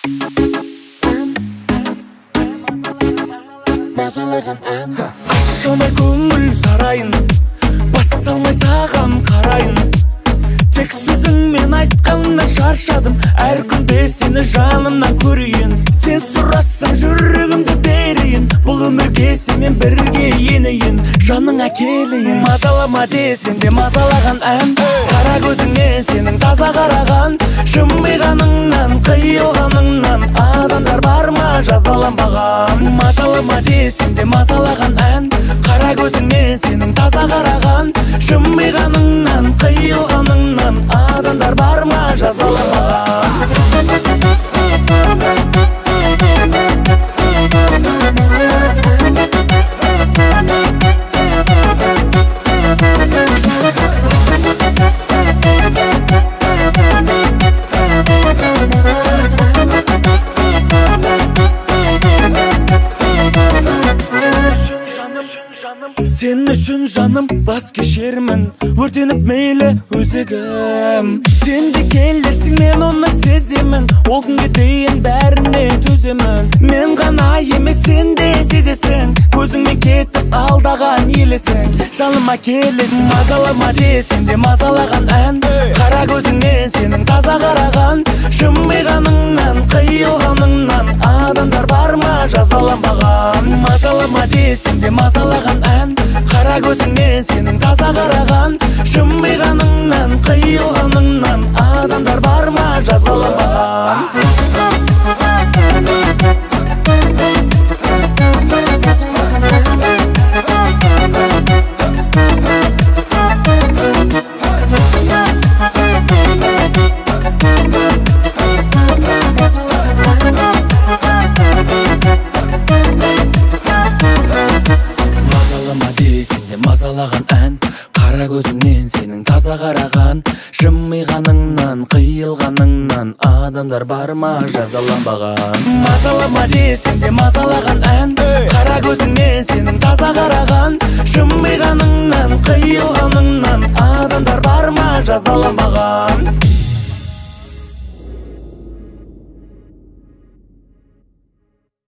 Ашылмай көңіл сарайын, бас салмай саған қарайын. Тек сөзіңмен айтқанына шаршадым, әр күнде сені жанымнан көрейін. Сен сұрасаң жүрегімді берейін, бұл өмірге сенмен бірге енейін, жаныңа келейін. Мазалама десем де мазалаған ән, қара көзіңнен сенің таза қараған, жымиғаныңнан, қиылғаныңнан адамдар бар ма жазаланбаған. Мазалама десем де мазалаған ән, қара көзіңнен сенің таза қараған, жымиғаныңнан, қиылғаныңнан адамдар бар ма жазаланбаған. Сен үшін жаным бас кешермін, өртеніп мейлі өзегім. Сен де келерсің, мен оны сеземін, ол күнге дейін бәріне төземін. Мен ғана емес сен де сезесің, көзіңмен кетіп алдаған елесің, жаныма келесің. Мазалама десем де мазалаған ән, қара көзіңнен сенің таза қараған, жымиғаныңнан, қиылғаныңнан адамдар бар ма жазаланбаған. Мазалама десем де мазалаған ән, қара көзіңнен сенің таза қараған, жымиғаныңнан, қиылғаныңнан адамдар бар ма жазаланбаған. Мазалаған ән, қара көзіңнен сенің таза қараған, жымиғаныңнан, қиылғаныңнан адамдар бар ма жазаланбаған. Мазалама десем де мазалаған ән, қара көзіңнен сенің таза қараған, жымиғаныңнан, қиылғаныңнан адамдар бар ма жазаланбаған.